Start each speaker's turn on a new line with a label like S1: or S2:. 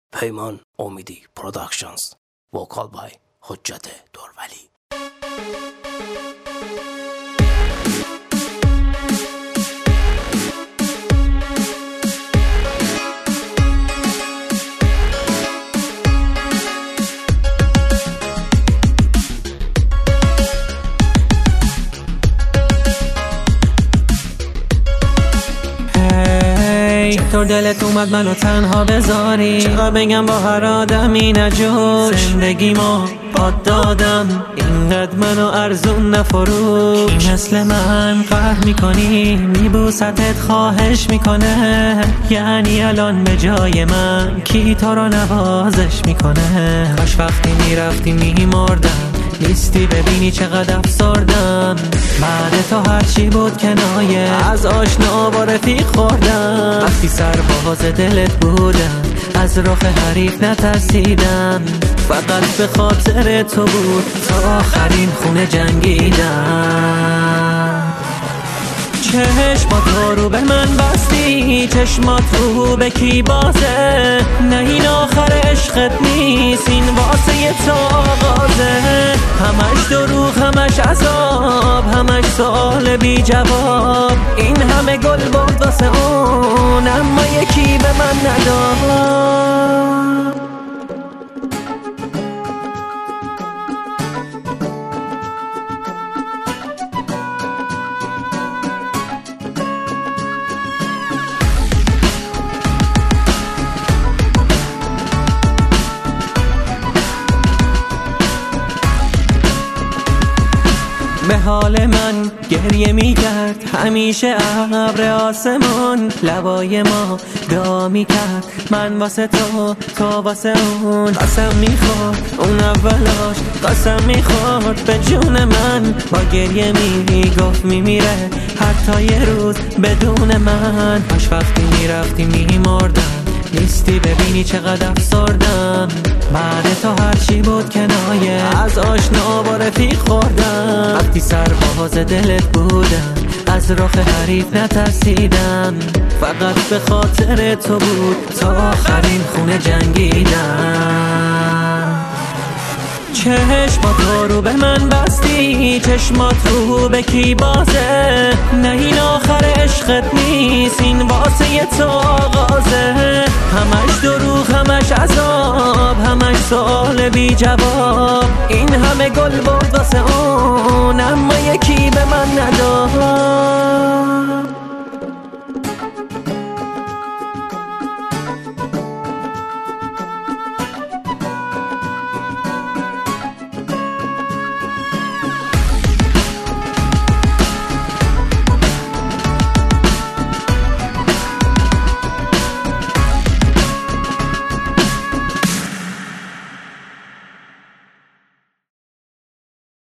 S1: پیمان امیدی پروداکشنز. وکال بای حجت دورولی.
S2: چطور دلت اومد منو تنها بذاری؟ چقدر بگم با هر آدمی نجوش، زندگیمو پاد دادم اینقدر منو ارزون نفروش. مثل من قهر میکنی، میبوستت خواهش میکنه، یعنی الان به جای من کی تو رو نوازش میکنه؟ کاش وقتی میرفتی میمردم، نیستی ببینی چقدر افسردم. بعد تو هرچی بود کنایه، از آشنا با رفیق خوردم. وقتی سرباز دلت بودم، از رخ حریف نترسیدم. فقط به خاطر تو بود تا آخرین خونه جنگیدم. چشمات رو به من بستی، چشمات رو به کی بازه؟ نه این آخر عشقت نیست، این واسه تو آغازه. همش دروغ، همش عذاب، همش سوال بی جواب. این همه گل بود واسه اون، اما یکی به من نداد. به حال من گریه میکرد همیشه ابر آسمان، لبای ما دعا میکرد من واسه تو، تو واسه اون. قسم میخورد اون اولاش، قسم میخورد به جون من. با گریه میگفت میمیره حتی یه روز بدون من. کاش وقتی میرفتی میمردم، نیستی ببینی چقدر افسردم. بعد تو هرچی بود کنایه، از آشنا با رفیق خوردم. وقتی سرباز دلت بودم، از رخ حریف نترسیدم. فقط به خاطر تو بود تا آخرین خونه جنگیدم. چشمات رو به من بستی، چشمات رو به کی بازه؟ نه این آخر عشقت نیست، این واسه تو آغازه. همش دروغ، همش عذاب، همش سوال بی جواب. این همه گل بود واسه اون، اما یکی به من نداد.